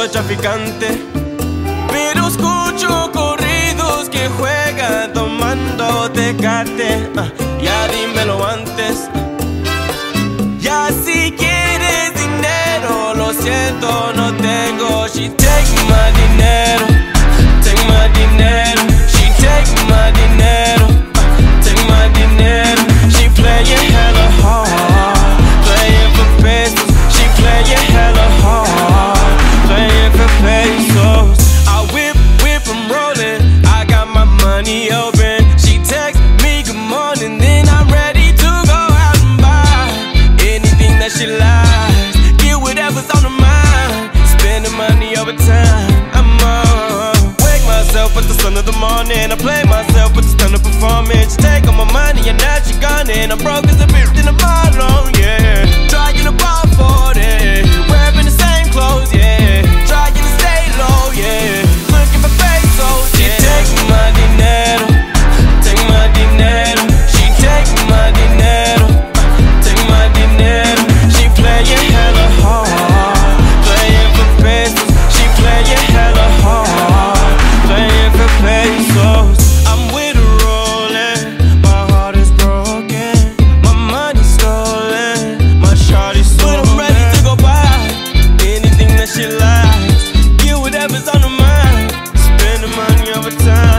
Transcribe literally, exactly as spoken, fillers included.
soy traficante, pero escucho corridos que juegan tomando Tecate. uh, Ya dímelo antes. Ya si quieres dinero, lo siento, no tengo. She take my dinero, take my dinero. She take my dinero, take my dinero. She playing hella hard, playing for pesos. She playing hella hard, playing for pesos. I whip, whip, I'm rolling, I got my money open. She text me good morning, then I'm ready to go out and buy anything that she likes. Get whatever's on her mind, spending money over time. I'm on. Wake myself with the sun of the morning, I play myself with the stunning performance. She take all my money and now she gone, and I'm broke as a bitch in a bottle, yeah. Trying to ball forty, wearing the same clothes, yeah. Trying to stay low, yeah. Looking for pesos, yeah. She take my dinero, take my dinero. She take my dinero, take my dinero. She playing hella hard, playing for pesos. She playing hella hard, playing for pesos. I'm with her rolling, my heart is broken, my money's stolen, my shawty's stolen. But I'm ready to go buy anything that she likes, get whatever's on her mind, spend the money over time.